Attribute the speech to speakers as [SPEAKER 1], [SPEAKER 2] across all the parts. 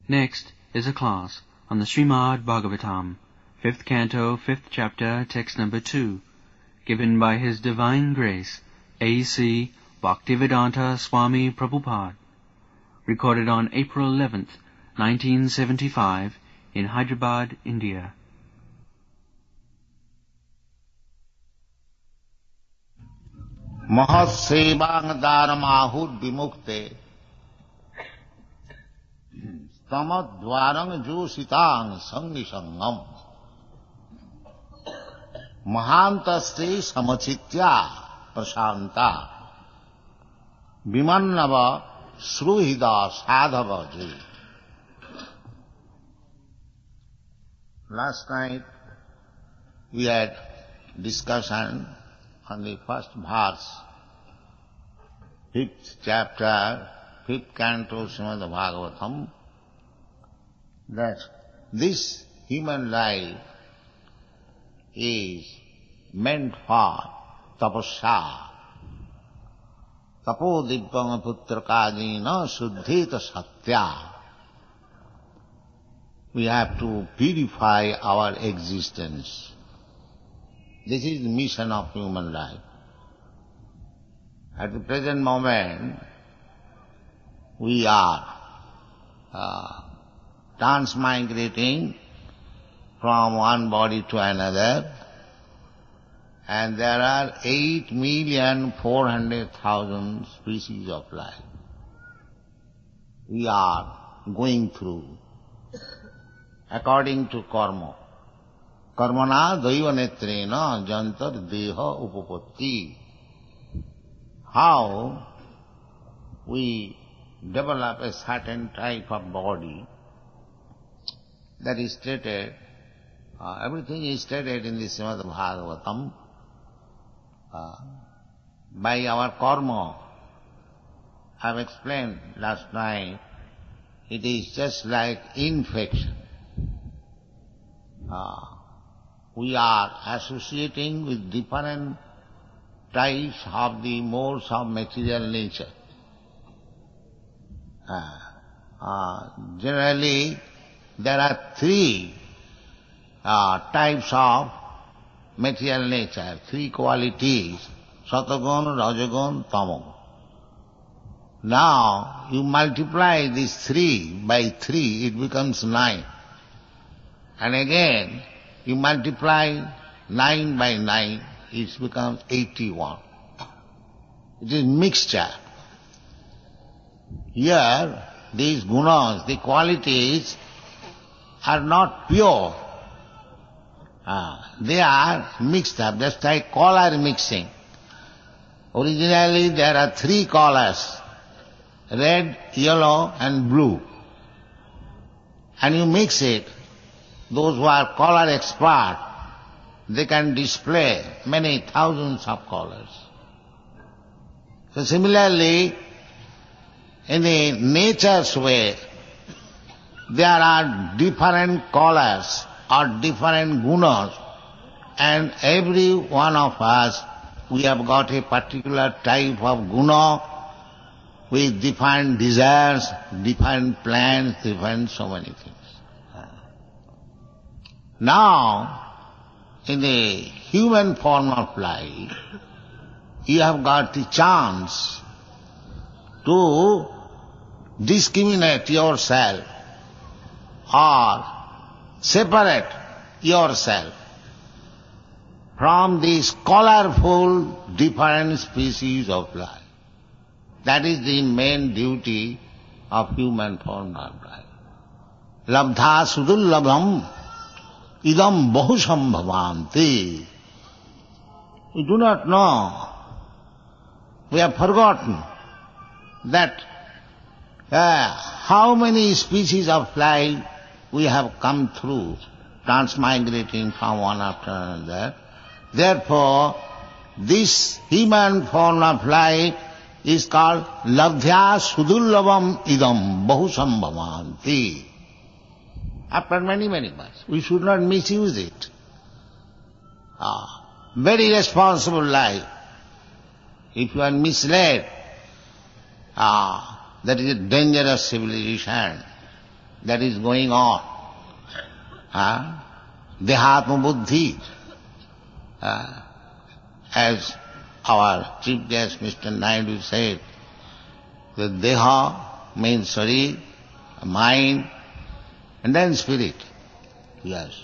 [SPEAKER 1] Next is a class on the Srimad Bhagavatam, 5th Canto, 5th Chapter, Text number 2, given by His Divine Grace, A.C. Bhaktivedanta Swami Prabhupada, recorded on April 11th, 1975, in Hyderabad, India.
[SPEAKER 2] Mahasevang dharamahud vimukte tamadvarang jositang sangisangam mahantaste samachitya prasanta vimannava sruhida sadhavaji. Last night we had discussion on the first verse, 5th chapter, 5th canto Srimad Bhagavatam, that this human life is meant for tapasya. Tapo dibbang putrakadina suddhita satya. We have to purify our existence. This is the mission of human life. At the present moment, we are transmigrating from one body to another, and there are 8,400,000 species of life. We are going through according to karma. Karmana daiva netrena jantar deha upapatti. How we develop a certain type of body, that is stated, everything is stated in the Srimad Bhagavatam. By our karma, I have explained last night, it is just like infection. We are associating with different types of the modes of material nature. Generally, there are three types of material nature, three qualities, Satagun, Rajagun, Tamogun. Now, you multiply these three by 3, it becomes 9. And again, you multiply 9 by 9, it becomes 81. It is mixture. Here, these gunas, the qualities, are not pure. They are mixed up, just like color mixing. Originally there are 3 colors, red, yellow and blue. And you mix it. Those who are color expert, they can display many thousands of colors. So similarly, in the nature's way, there are different colors or different gunas, and every one of us, we have got a particular type of guna with different desires, different plans, different so many things. Now, in the human form of life, you have got the chance to discriminate yourself or separate yourself from these colorful different species of life. That is the main duty of human form of life. Labdha sudullabham idam bahusambhavanti. We do not know. We have forgotten that how many species of life we have come through, transmigrating from one after another. Therefore, this human form of life is called labdhya sudullabam idam bahusambhavanti. After many, many months, we should not misuse it. Very responsible life. If you are misled, that is a dangerous civilization. that is going on. Dehatma buddhi. As our chief guest Mr. Naidu said, the deha means sharir, mind, and then spirit. Yes.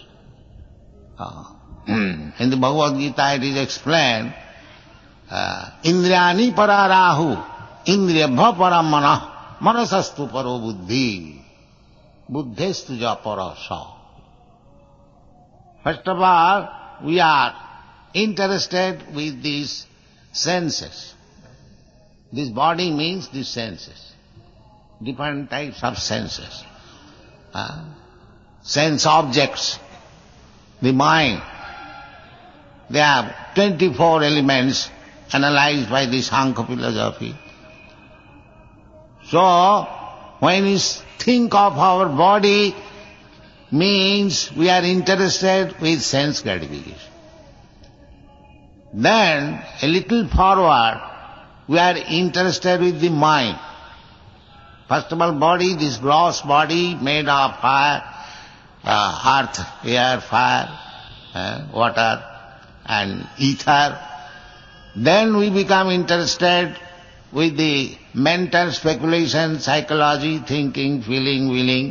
[SPEAKER 2] In the Bhagavad Gita it is explained, Indriyani pararahu, indriyabha paramana, manasastu paro buddhi, buddhestu ja parasa. First of all, we are interested with these senses. This body means these senses, different types of senses. Sense objects, the mind. There are 24 elements analyzed by the Sankhya philosophy. So, when we think of our body, means we are interested with sense gratification. Then, a little forward, we are interested with the mind. First of all, body, this gross body made of fire, earth, air, fire, water, and ether. Then we become interested with the mental speculation, psychology, thinking, feeling, willing.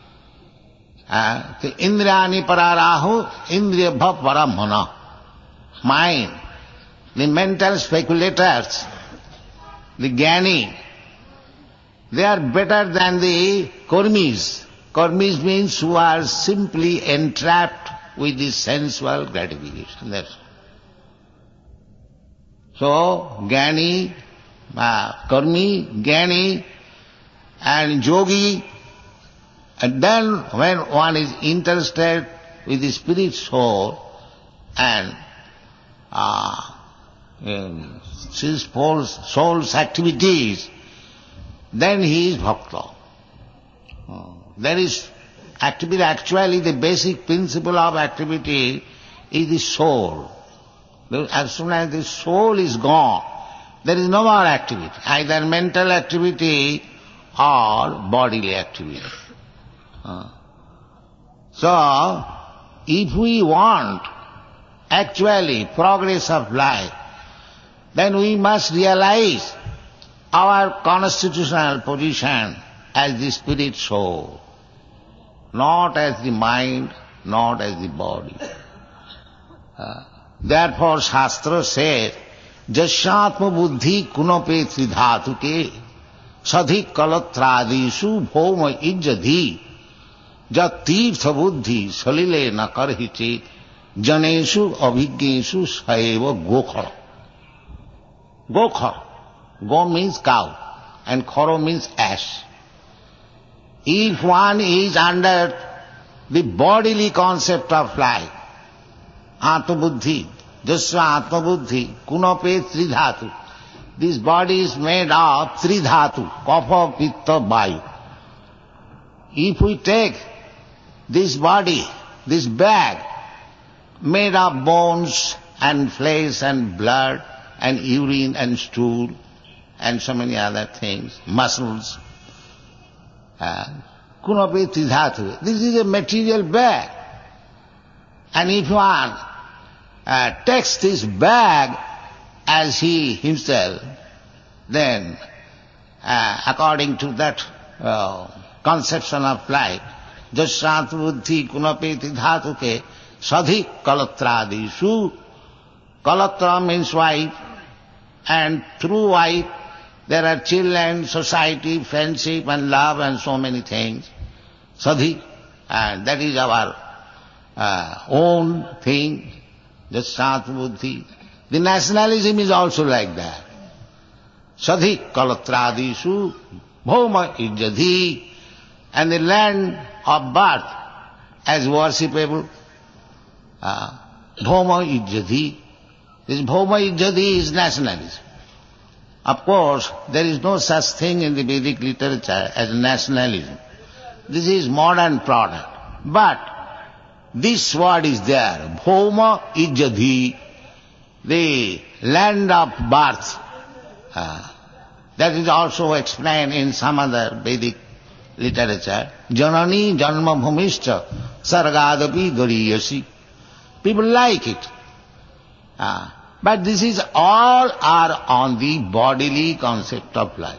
[SPEAKER 2] Indriyani pararahu, indriyabha paramana. Mind. The mental speculators, the jnani, they are better than the karmis. Karmis means who are simply entrapped with the sensual gratification. That's all. So, jnani, karmi, jnani, and yogi, and then when one is interested with the spirit soul and his soul's activities, then he is bhakta. There is activity, actually the basic principle of activity is the soul. As soon as the soul is gone, there is no more activity, either mental activity or bodily activity. So, if we want actually progress of life, then we must realize our constitutional position as the spirit soul, not as the mind, not as the body. Therefore Shastra says, Jasyatma buddhi kunape tridhatuke sadhi kalatradisu bhoma ijjadhi jat tirtha buddhi salile na karhiche janeshu abhigneshu saeva gokhara. Gokhara. Go means cow and kharo means ass. If one is under the bodily concept of life, Atma-buddhi, Jasya Atma-buddhi, Kunape Tridhatu. This body is made of Tridhatu, Kapha, Pitta, Vayu. If we take this body, this bag, made of bones and flesh and blood and urine and stool and so many other things, muscles, Kunape Tridhatu. This is a material bag. And if one takes this bag as he himself, then according to that conception of life, Jasyat buddhi kunapeti dhatuke sadhi kalatradisu. Kalatra means wife, and through wife there are children, society, friendship and love and so many things. Sadhi, and that is our own thing, Jasyat buddhi. The nationalism is also like that. Sadhi kalatradisu bhoma ijjadhi, and the land of birth as worshipable. Bhoma ijjadhi. This bhoma ijjadhi is nationalism. Of course, there is no such thing in the Vedic literature as nationalism. This is modern product. But this word is there, bhoma ijjadhi, the land of birth. That is also explained in some other Vedic literature, Janani Janma Bhumischa Sargadapi Gariyasi. People like it. But this is all are on the bodily concept of life.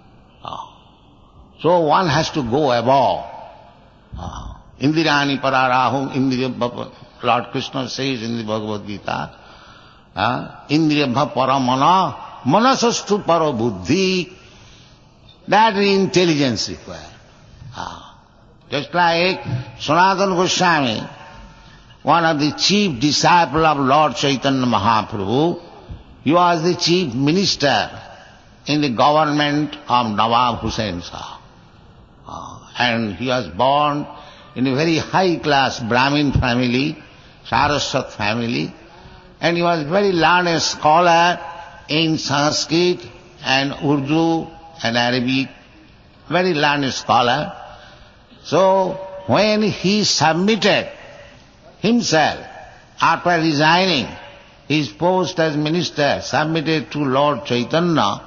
[SPEAKER 2] So one has to go above. Indirani Pararahum, Indriya, Lord Krishna says in the Bhagavad Gita, Indriyabha Paramana, Manasastu Parabuddhi, that is intelligence required. Just like Sanatana Goswami, one of the chief disciples of Lord Chaitanya Mahaprabhu, he was the chief minister in the government of Nawab Hussain Shah. And he was born in a very high-class Brahmin family, Saraswat family, and he was a very learned scholar in Sanskrit and Urdu and Arabic, very learned scholar. So when he submitted himself, after resigning his post as minister, submitted to Lord Chaitanya,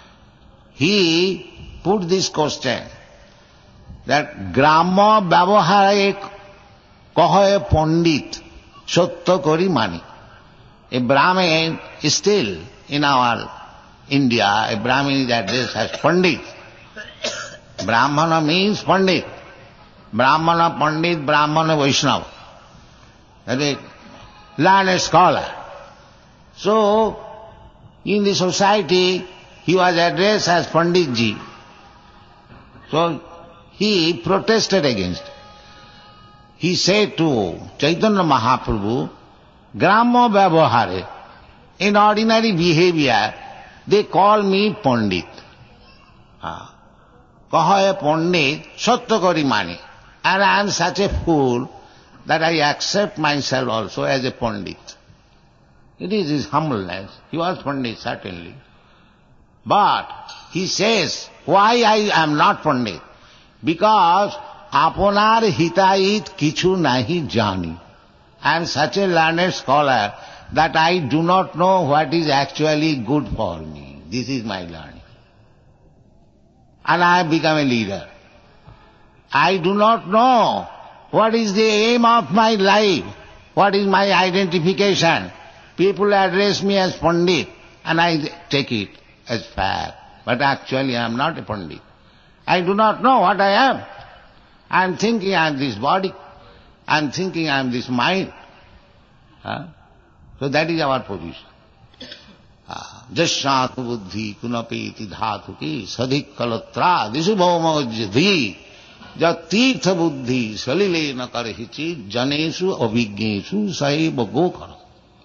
[SPEAKER 2] he put this question, that Grama Vyavahare Kahoye Pandit Satya Kori Mani. A Brahmin is still in our India, a Brahmin is addressed as Pandit. Brahmana means Pandit. Brahmana Pandit, Brahmana Vaishnava. That is learned scholar. So, in the society, he was addressed as Panditji. So, he protested against it. He said to Chaitanya Mahaprabhu, Grama Vyavahare, in ordinary behavior, they call me Pandit. Kahoye Pandit, Satya Kori Mani. And I am such a fool that I accept myself also as a Pandit. It is his humbleness. He was Pandit, certainly. But he says, why I am not Pandit? Because aponar hitait kichu nahi jani. I am such a learned scholar that I do not know what is actually good for me. This is my learning. And I have become a leader. I do not know what is the aim of my life, what is my identification. People address me as Pandit and I take it as fact. But actually I am not a Pandit. I do not know what I am. I am thinking I am this body. I am thinking I am this mind. So that is our position. Jasyatu buddhi kunapeti dhatu ki sadhik kalatra disubhomajadhi jat tirtha buddhi salile na karhichi janesu avignesu saiva gokara.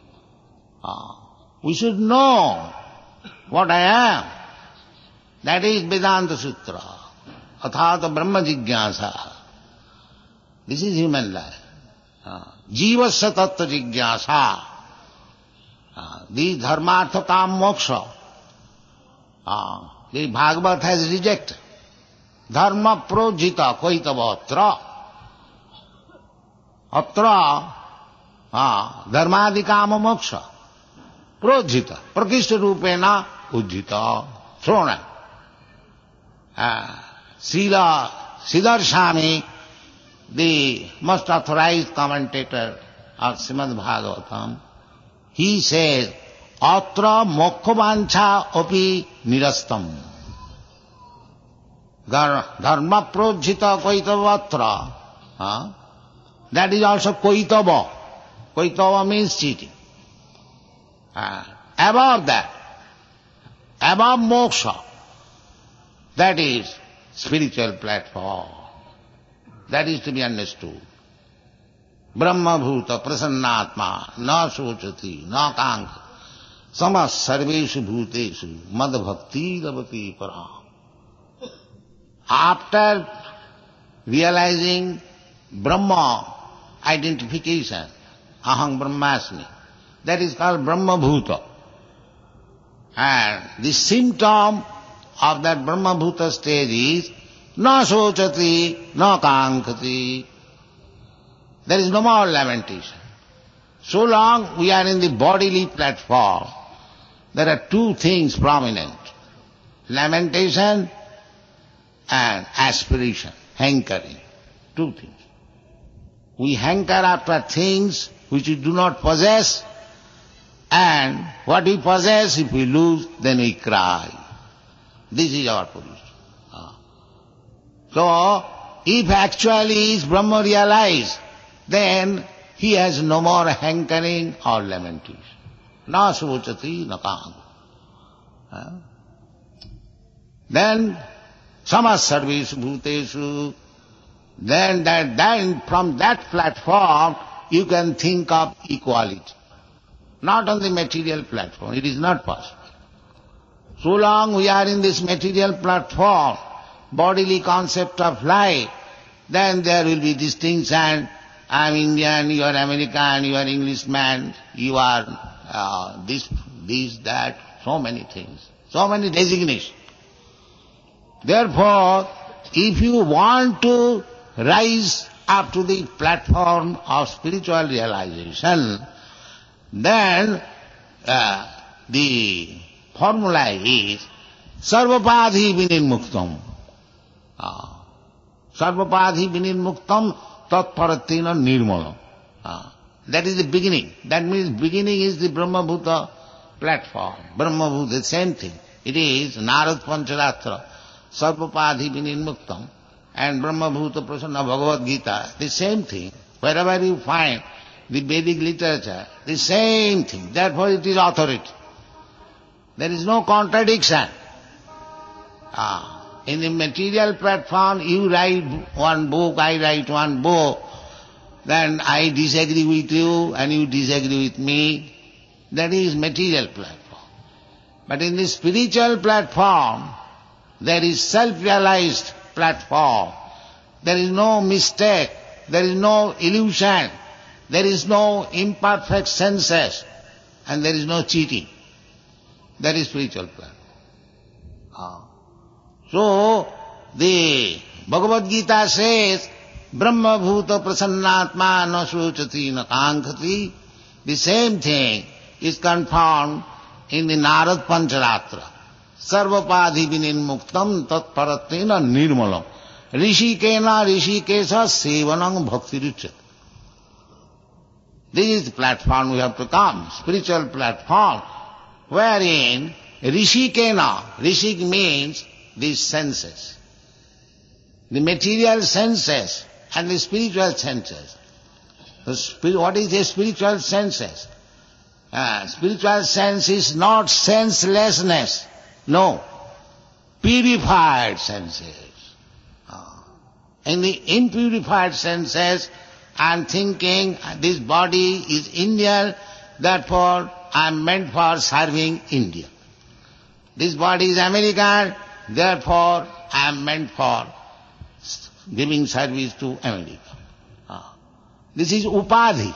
[SPEAKER 2] We should know what I am. That is Vedanta Sutra. Athata Brahma Jigyasa. This is human life. Jivasya tattva jigyasa. The dharmartha kam moksha. The Bhagavad has rejected. Dharma projita koitava atra. Atra dharmadi kama moksha. Projita. Prakishta rupena ujjita. Thrown. Srila Siddharthami, the most authorized commentator of Srimad Bhagavatam, he says, Atra mokkhavancha api nirastam. Dharma projita koitavatra. That is also koitava. Koitava means cheating. Above that, above moksha, that is spiritual platform. That is to be understood. Brahma bhuta prasannatma na sochati na kankha samas sarveshu bhuteshu mad bhakti ravati param. After realizing Brahma identification, aham brahmasmi, that is called Brahma bhuta. And the symptom of that Brahma bhuta stage is na sochati na kankhati. There is no more lamentation. So long we are in the bodily platform, there are two things prominent. Lamentation and aspiration, hankering. Two things. We hanker after things which we do not possess, and what we possess, if we lose, then we cry. This is our position. So, if actually is Brahma realized, then he has no more hankering or lamentation. Na sochati na kaang. Then, samas sarvesu bhuteshu, then from that platform you can think of equality. Not on the material platform, it is not possible. So long we are in this material platform, bodily concept of life, then there will be distinction. I am Indian, you are American, you are Englishman, you are this, that, so many things, so many designations. Therefore, if you want to rise up to the platform of spiritual realization, then the formula is sarvapadhi vinirmuktam. Sarvapadhi vinirmuktam tatparatina nirmalam. That is the beginning. That means beginning is the Brahma-bhuta platform. Brahma-bhuta, the same thing. It is Narad Pancharatra, sarvapadhi vinirmuktam, and Brahma-bhuta prasanna Bhagavad Gita, the same thing. Wherever you find the Vedic literature, the same thing. Therefore it is authority. There is no contradiction. In the material platform, you write one book, I write one book, then I disagree with you and you disagree with me. That is material platform. But in the spiritual platform, there is self-realized platform. There is no mistake, there is no illusion, there is no imperfect senses, and there is no cheating. That is spiritual platform. So, the Bhagavad Gita says, Brahma bhuta prasannatma na sochati na kankati. The same thing is confirmed in the Narad Pancharatra. Sarvapadhi vinirmuktam tat paratina nirmalam. Rishikena rishikesa sevanam bhakti ruchat. This is the platform we have to come, spiritual platform, wherein rishikena, rishik means these senses, the material senses and the spiritual senses. What is the spiritual senses? Spiritual sense is not senselessness, no, purified senses. In the impurified senses, I am thinking this body is Indian, therefore I am meant for serving India. This body is American, therefore I am meant for giving service to America. This is upadhi.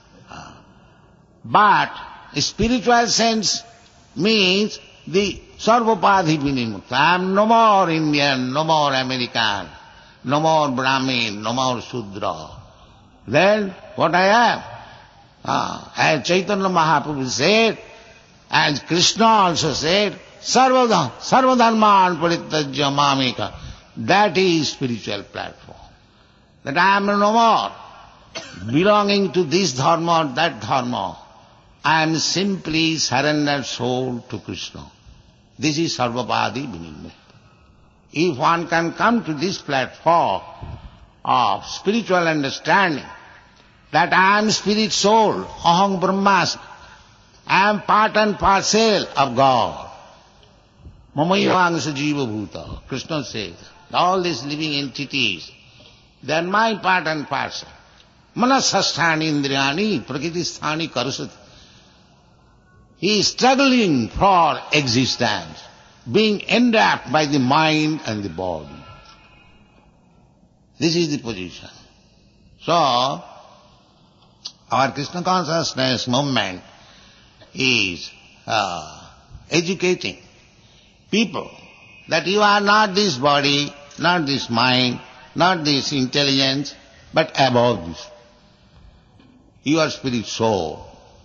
[SPEAKER 2] But spiritual sense means the sarvapadhi vinimukta. I am no more Indian, no more American, no more Brahmin, no more Shudra. Then what I am? As Chaitanya Mahaprabhu said, as Krishna also said, sarvadharman parityajya mameka. That is spiritual platform. That I am no more belonging to this dharma or that dharma. I am simply surrendered soul to Krishna. This is sarvapadi vinimukta. If one can come to this platform of spiritual understanding, that I am spirit soul, aham brahmasmi, I am part and parcel of God. Mamayavangsa jiva bhuta. Krishna says, all these living entities, they are my part and parcel. Manasasthani indriyani prakritisthani karusati. He is struggling for existence, being enwrapped by the mind and the body. This is the position. So, our Krishna consciousness movement is educating people that you are not this body, not this mind, not this intelligence, but above this. You are spirit soul.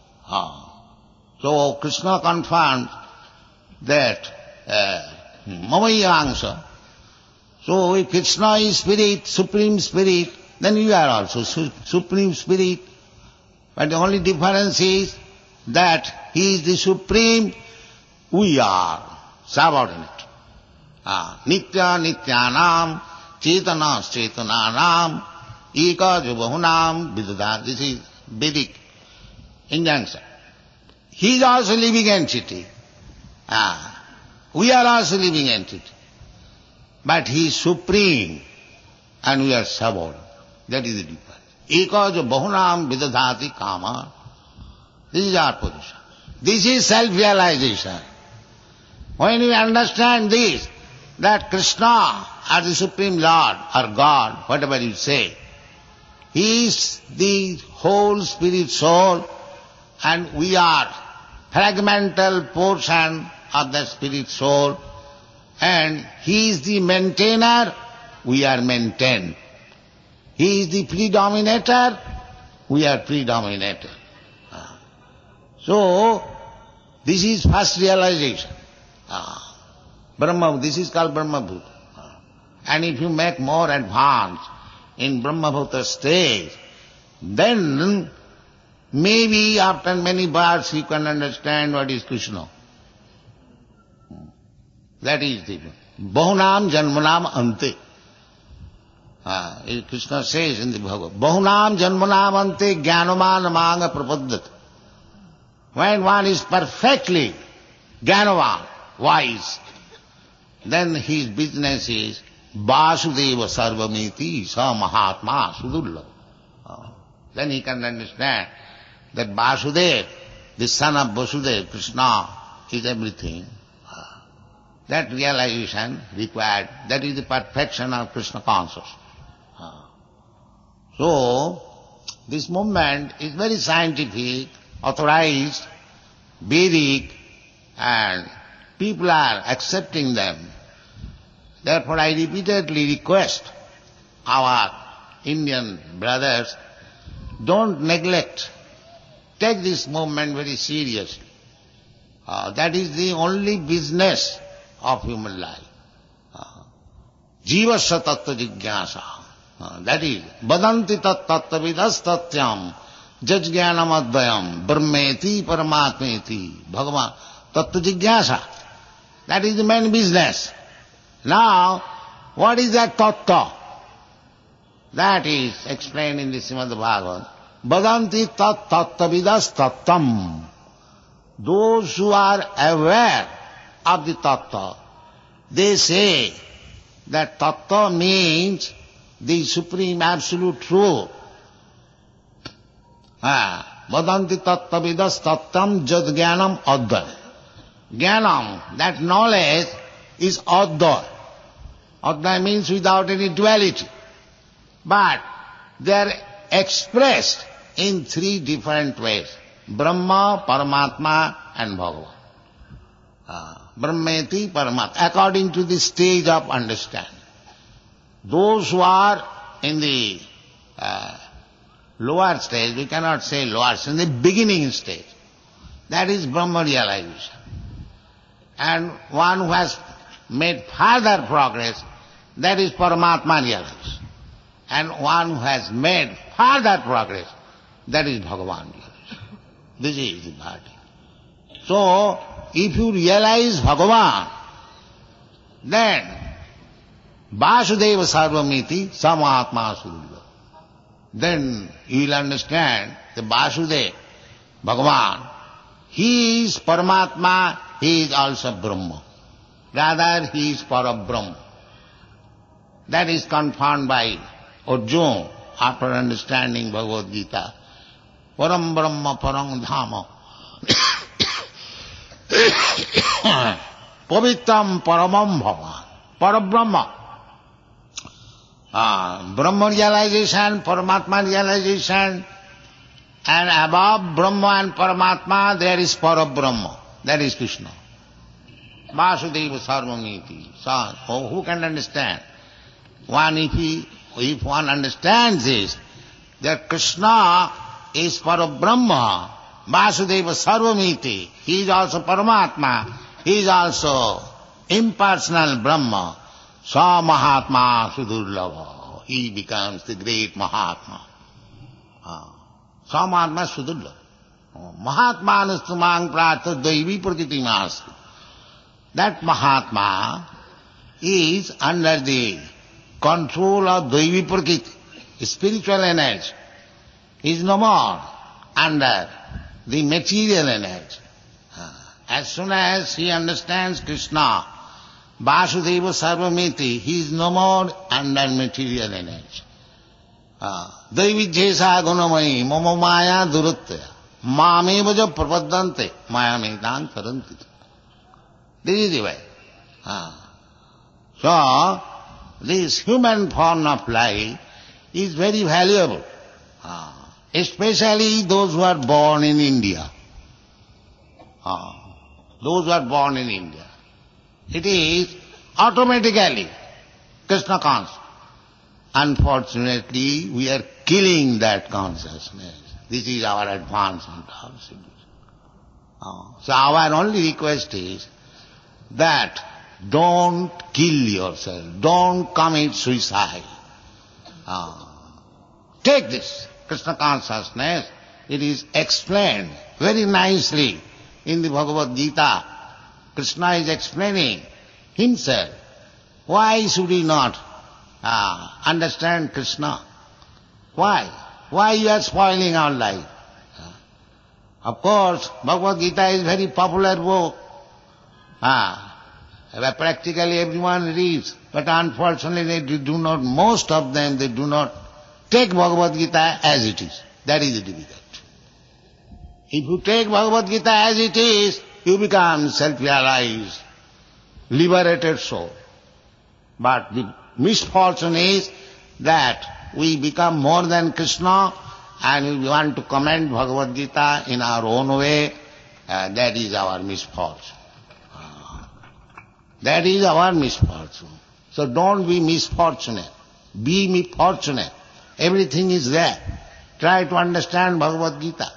[SPEAKER 2] So Krishna confirmed that Mamayangsa. So if Krishna is spirit, supreme spirit, then you are also supreme spirit. But the only difference is that he is the supreme, we are subordinate. Nitya nityanam, chetana chetananam, eka bahunam vidadha. This is Vedic injunction. He is also living entity. We are also living entity. But he is supreme and we are subordinate. That is the difference. Eka bahunam vidadhati kama. This is our position. This is self-realization. When we understand this, that Krishna or the Supreme Lord or God, whatever you say, He is the whole spirit soul and we are fragmental portion of the spirit soul, and He is the maintainer, we are maintained. He is the predominator, we are predominated. So, this is first realization. Brahma, this is called Brahma Bhuta. And if you make more advance in Brahma Bhuta stage, then maybe after many births you can understand what is Krishna. That is the Bahunam Janmanam Ante. Krishna says in the Bhagavad, Bahunam Janmanam Ante Jnanaman Manga Prapaddhati. When one is perfectly Jnanavan, wise, then his business is Vasudeva Sarvamiti Sa Mahatma Sudulla. Then he can understand that Vasudeva, the son of Vasudeva, Krishna, is everything. That realization required, that is the perfection of Krishna consciousness. So, this movement is very scientific, authorized, Vedic, and people are accepting them. Therefore I repeatedly request our Indian brothers, don't neglect, take this movement very seriously. That is the only business of human life. Jivasya tattva jigyasa. That is, badanti tat tattva vidas tatyam, jajjnanam advayam, brahmeti paramatmeti, Bhagavan, tattva jigyasa. That is the main business. Now, what is that tattva? That is explained in the Srimad Bhagavad. Badanti tat tattva vidas tattam. Those who are aware of the tattva, they say that tattva means the supreme absolute truth. Vadanti tattva vidas tattam jad jnanam advaya. Jnanam, that knowledge is advaya. Advaya means without any duality. But they are expressed in three different ways. Brahma, Paramatma and Bhagavan. Brahmeti, Paramatma, according to the stage of understanding. Those who are in the lower stage, we cannot say lower stage, in the beginning stage, that is Brahma realization. And one who has made further progress, that is Paramatma realization. And one who has made further progress, that is Bhagavan realization. This is the bhakti. So, if you realize Bhagavan, then Vasudeva Sarvamiti Samahatma Sudulla. Then you will understand the Vasudeva, Bhagavan, he is Paramatma, he is also Brahma. Rather, he is Parabrahma. That is confirmed by Arjuna after understanding Bhagavad Gita. Param Brahma Parang Dhama. Pavitram Paramam Bhavan. Parabrahma. Brahma realization, Paramatma realization, and above Brahma and Paramatma there is Parabrahma. That is Krishna. Vasudeva Sarvamiti. So, who can understand? If one understands this, that Krishna is Parabrahma, Vasudeva Sarvamiti, he is also Paramatma, he is also impersonal Brahma. Sa Mahatma Sudurlabha. He becomes the great Mahatma. Sa Mahatma Sudurlabha. Mahatma Nastumang Prartha Daivi Prakriti Mastu. That Mahatma is under the control of Daivi Prakriti, spiritual energy. He is no more under the material energy. As soon as he understands Krishna, Vasudeva Sarvamiti, he is no more under material energy. Daividhyesa gunamai mama maya duruttaya mamevaja prapaddante maya medan taranti. This is the way. So, this human form of life is very valuable. Especially those who are born in India. Those who are born in India. It is automatically Krishna consciousness. Unfortunately, we are killing that consciousness. This is our advancement of civilization. So our only request is that don't kill yourself, don't commit suicide. Take this Krishna consciousness. It is explained very nicely in the Bhagavad Gita. Krishna is explaining himself. Why should we not understand Krishna? Why? Why you are spoiling our life? Of course, Bhagavad Gita is very popular book. Practically everyone reads, but unfortunately they do not, most of them, they do not take Bhagavad Gita as it is. That is the difficulty. If you take Bhagavad Gita as it is, you become self-realized, liberated soul. But the misfortune is that we become more than Krishna and we want to comment Bhagavad Gita in our own way. That is our misfortune. That is our misfortune. So don't be misfortunate. Be fortunate. Everything is there. Try to understand Bhagavad Gita.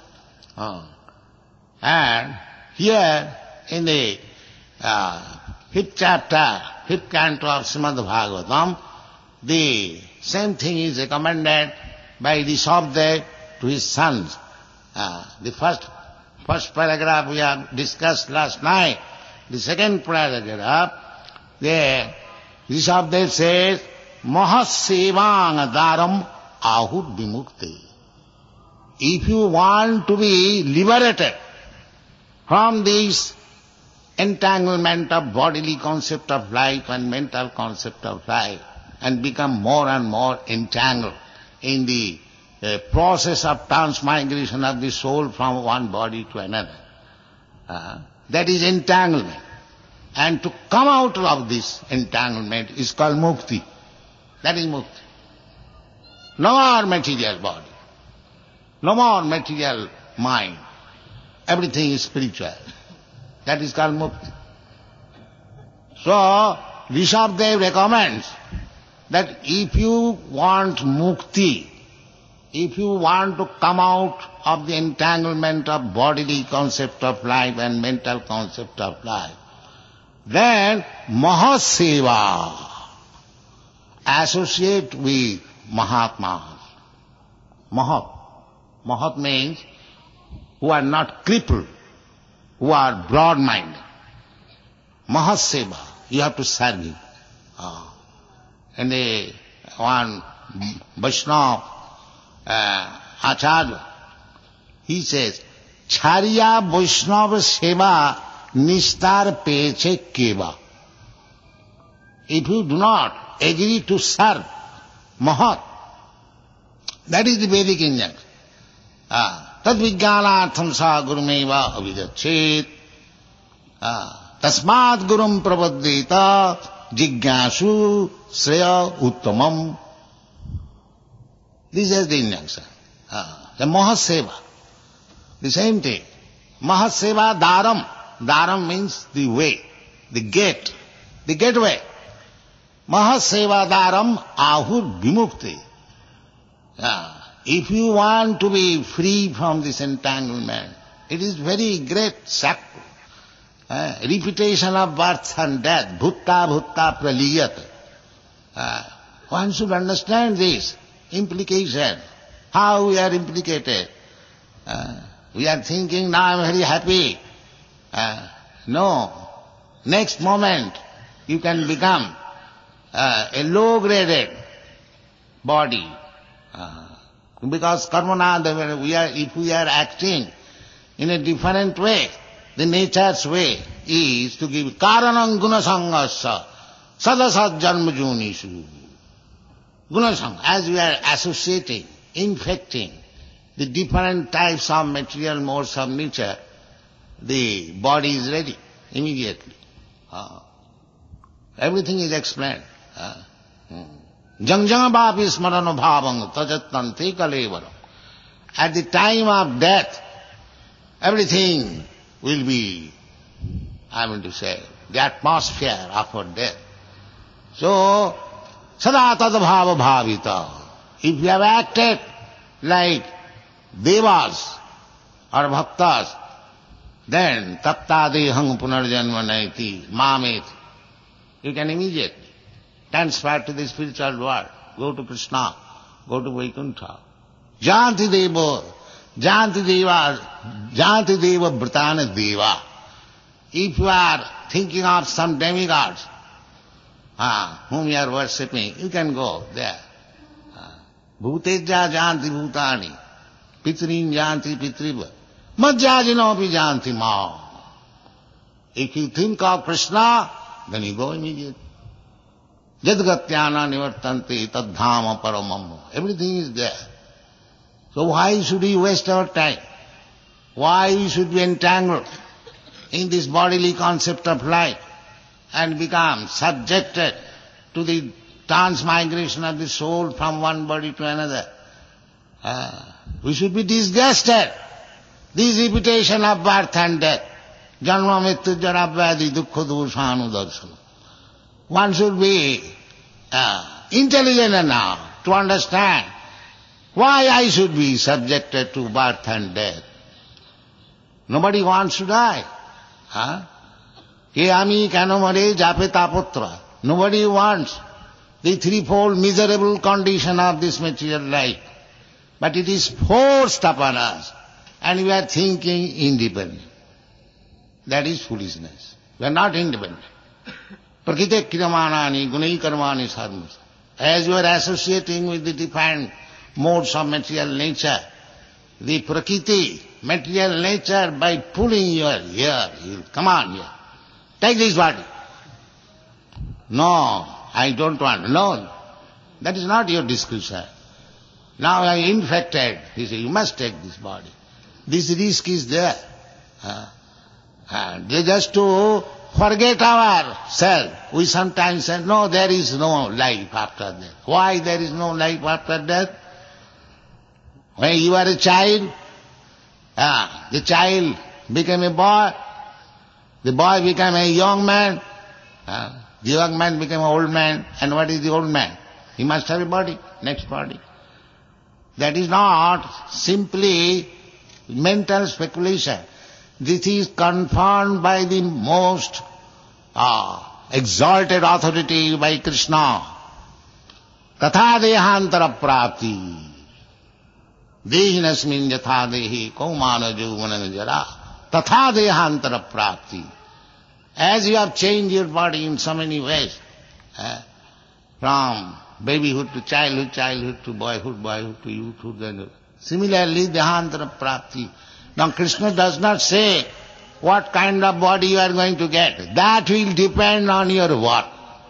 [SPEAKER 2] And here in the 5th chapter, 5th canto of Srimad Bhagavatam, the same thing is recommended by Rishabhdev to his sons. The first paragraph we have discussed last night. The second paragraph, there Rishabhdev says, Mahasevang daram ahud vimukti. If you want to be liberated from this entanglement of bodily concept of life and mental concept of life and become more and more entangled in the process of transmigration of the soul from one body to another, that is entanglement. And to come out of this entanglement is called mukti. That is mukti. No more material body. No more material mind. Everything is spiritual. That is called mukti. So, Rishabhdev recommends that if you want mukti, if you want to come out of the entanglement of bodily concept of life and mental concept of life, then Mahaseva, associate with Mahatmas. Mahat means who are not crippled, who are broad-minded. Mahaseva, you have to serve him. And one Vaishnava Acharya, he says, Charya Vaishnava Seva Nishtar Peche Keva. If you do not agree to serve Mahat, that is the Vedic injunction. Tad vijnanatham sa gurumeva avidachet. Tasmat gurum pravaddeta jignasu sreya uttamam. This is the injunction. The Mahaseva. The same thing. Mahaseva daram. Daram means the way, the gate, the gateway. Mahaseva daram ahur vimukti. If you want to be free from this entanglement, it is very great sacrifice. Repetition of birth and death, bhutta bhutta praliyat. One should understand this implication, how we are implicated. We are thinking, now I am very happy. No. Next moment, you can become a low-graded body. Because karmana, if we are acting in a different way, the nature's way is to give karanam gunasangasya sadasat janmajunishu. Gunasang, as we are associating, infecting the different types of material modes of nature, the body is ready immediately. Everything is explained. Jangjangabhapi smarana bhavang tajattanti kalevaram. At the time of death, everything will be, the atmosphere of our death. So, sada tadbhava bhavita. If you have acted like devas or bhaktas, then tattadehang punarjanma naiti mamet. You can immediately transfer to the spiritual world, go to Krishna, go to Vaikuntha. Janti deva bhratana deva. If you are thinking of some demigods whom you are worshipping, you can go there. Bhutejja janti bhutani, pitrin janti pitriva, majjajinopi janti ma. If you think of Krishna, then you go immediately. Jadgatyana nivartanti tadhama paramam. Everything is there. So why should we waste our time? Why we should be entangled in this bodily concept of life and become subjected to the transmigration of the soul from one body to another? We should be disgusted. This repetition of birth and death. Janma mrityu jara vyadhi dukkha doshanu darsana. One should be intelligent enough to understand why I should be subjected to birth and death. Nobody wants to die. Ke ami keno mare jape tapotra. Nobody wants the threefold miserable condition of this material life. But it is forced upon us, and we are thinking independent. That is foolishness. We are not independent. Prakite kriyamanani gunai karmani sarmas. As you are associating with the different modes of material nature, the prakriti, material nature, by pulling you here, you come on here. Take this body. No, I don't want. No, that is not your discretion. Now I am infected. He said, you must take this body. This risk is there. Just to forget ourselves, we sometimes say, no, there is no life after death. Why there is no life after death? When you are a child, the child became a boy, the boy became a young man, the young man became an old man, and what is the old man? He must have a body, next body. That is not simply mental speculation. This is confirmed by the most exalted authority, by Krishna. Tatha dehantara prapti. Dehinasmin yatha dehi kaumana jauvanana jara. Tatha dehantara prapti. As you have changed your body in so many ways, from babyhood to childhood, childhood to boyhood, boyhood to youthhood, then similarly dehantara prapti. Now Krishna does not say what kind of body you are going to get. That will depend on your work.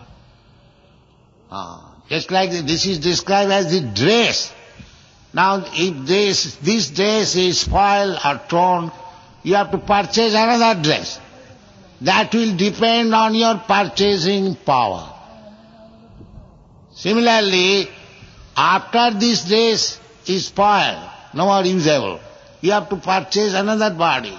[SPEAKER 2] Just like this is described as the dress. Now if this dress is spoiled or torn, you have to purchase another dress. That will depend on your purchasing power. Similarly, after this dress is spoiled, no more usable, you have to purchase another body.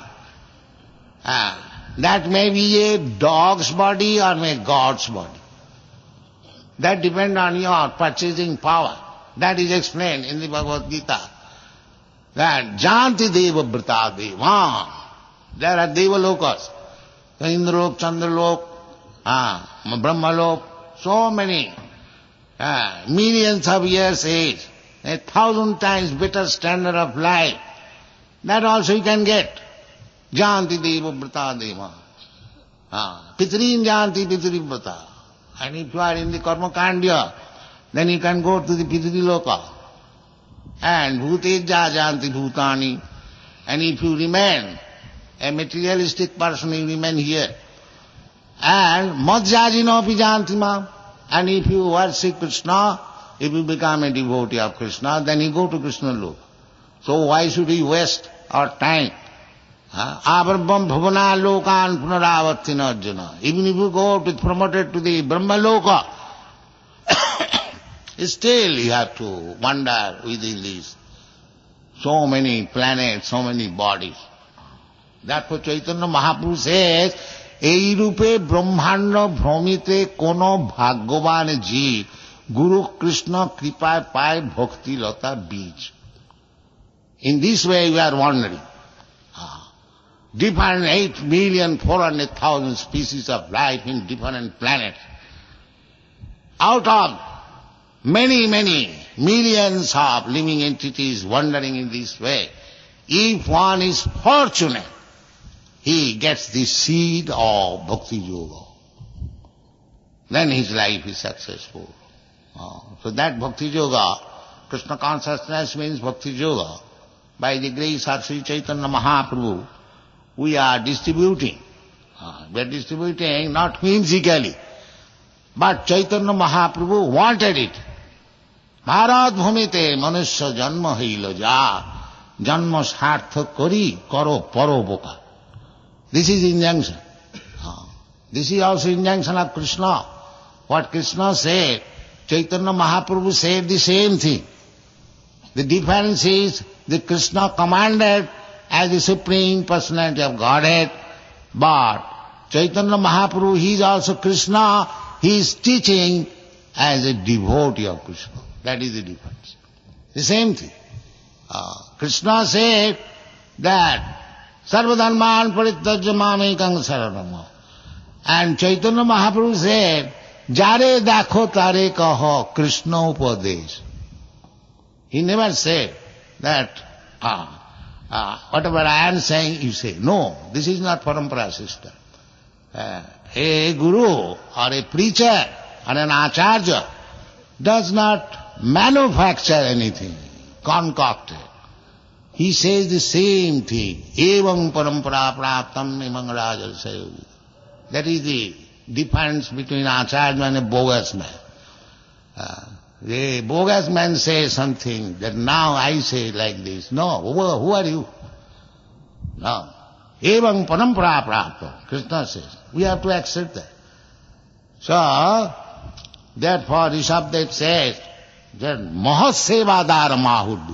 [SPEAKER 2] That may be a dog's body or may God's body. That depends on your purchasing power. That is explained in the Bhagavad Gita. That janti deva brata deva. There are deva lokas. Indralok, Chandralok, Brahmalok, so many. millions of years age, 1,000 times better standard of life. That also you can get. Janti deva vrata deva. Pitrin janti pitri vrata. And if you are in the karma kandya, then you can go to the pitri loka. And bhuteja janti bhutani. And if you remain a materialistic person, you remain here. And madhyajino pi janti ma. And if you worship Krishna, if you become a devotee of Krishna, then you go to Krishna loka. So why should we waste our time? Abraham bhavana lokan punaravartina arjuna. Even if you go to promoted to the Brahma loka, still you have to wander within these so many planets, so many bodies. Therefore Chaitanya Mahaprabhu says, ei rupe brahmanda bhramite kono bhagyavan jeev Guru Krishna kripa pai bhakti lata beach. In this way we are wandering. Different 8,400,000 species of life in different planets. Out of many, many millions of living entities wandering in this way, if one is fortunate, he gets the seed of Bhakti Yoga. Then his life is successful. So that Bhakti Yoga, Krishna consciousness means Bhakti Yoga. By the grace of Sri Chaitanya Mahaprabhu, we are distributing. We are distributing not whimsically, but Chaitanya Mahaprabhu wanted it. Bharat bhumite manusya janma haila ja, janma sartha kari karo paropoka. This is injunction. This is also injunction of Krishna. What Krishna said, Chaitanya Mahaprabhu said the same thing. The difference is that Krishna commanded as the Supreme Personality of Godhead, but Chaitanya Mahaprabhu, he is also Krishna, he is teaching as a devotee of Krishna. That is the difference. The same thing. Krishna said that Sarvadharman parityajya mamekam saranam. And Chaitanya Mahaprabhu said, Jare dakho tare kaho Krishna upadesh. He never said that, whatever I am saying, you say. No, this is not parampara system. A guru or a preacher or an acharya does not manufacture anything, concocted. He says the same thing. Evam parampara praptam imang raja sayogi. That is the difference between acharya and a bogus man. The bogus man says something that now I say like this. No, who are you? No. Evam parampara praptam. Krishna says. We have to accept that. So, therefore Rishabdev says that mahasevadara mahuddu.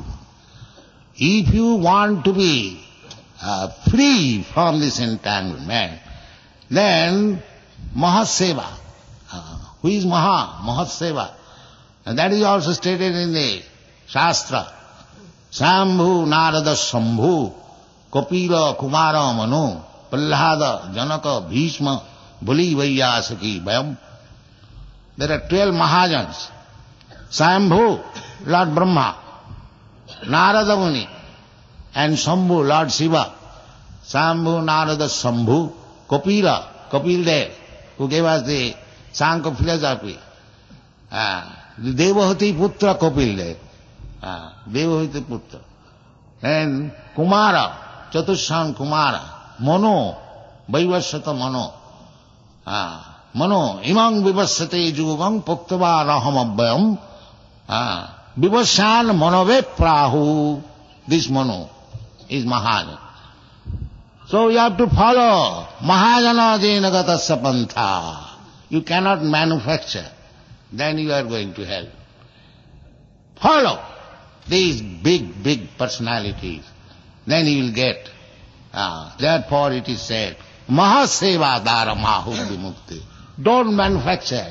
[SPEAKER 2] If you want to be free from this entanglement, then mahaseva. Who is maha? Mahaseva. And that is also stated in the Shastra. Sambhu Narada Sambhu Kapila Kumara Manu Prahlada Janaka Bhishma Bali Vaiyasaki Vayam. There are 12 Mahajans. Sambhu, Lord Brahma, Narada Muni, and Sambhu, Lord Shiva. Sambhu, Narada, Sambhu, Kapila, Kapil Dev, who gave us the Sankhya philosophy. The Devahati Putra Kapil Dev. Devahati Putra. And Kumara, Chatushan Kumara, Mano, Vaivasvata Mano. Mano, imang vivassate jugam puktava rahamabhyam. Vivassan manove prahu. This Mano is Mahajana. So you have to follow Mahajana jenagatasya pantha. You cannot manufacture. Then you are going to hell. Follow these big, big personalities. Then you will get. Therefore it is said, Mahaseva dara mahuddi mukti. Don't manufacture.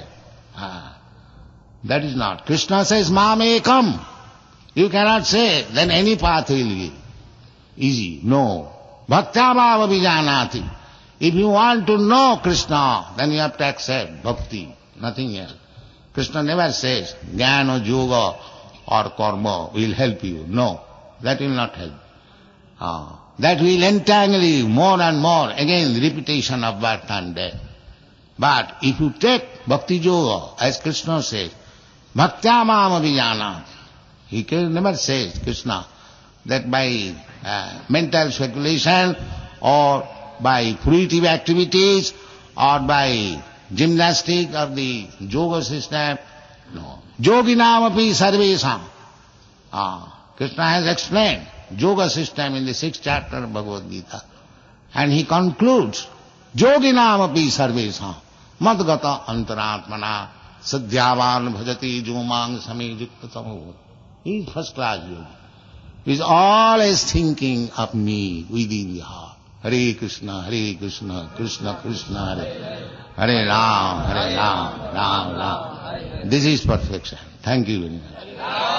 [SPEAKER 2] That is not. Krishna says, Mamekam. You cannot say, then any path will be easy. No. Bhaktyabhava vijanati. If you want to know Krishna, then you have to accept bhakti, nothing else. Krishna never says jnana, yoga or karma will help you. No, that will not help. That will entangle you more and more. Again, repetition of birth and death. But if you take bhakti yoga, as Krishna says, bhaktya mam abhijanat, he never says, Krishna, that by mental speculation or by fruitive activities or by gymnastic of the yoga system. No. Yoginam api sarvesam. Krishna has explained yoga system in the 6th chapter of Bhagavad Gita. And he concludes, Yoginam api sarvesam madgata antaratmana sadhyavan bhajati jumang samejuktatamo. He is first class yogi. He is always thinking of me within the heart. Hare Krishna, Krishna Krishna, Hare Ram, Ram Ram. This is perfection. Thank you very much.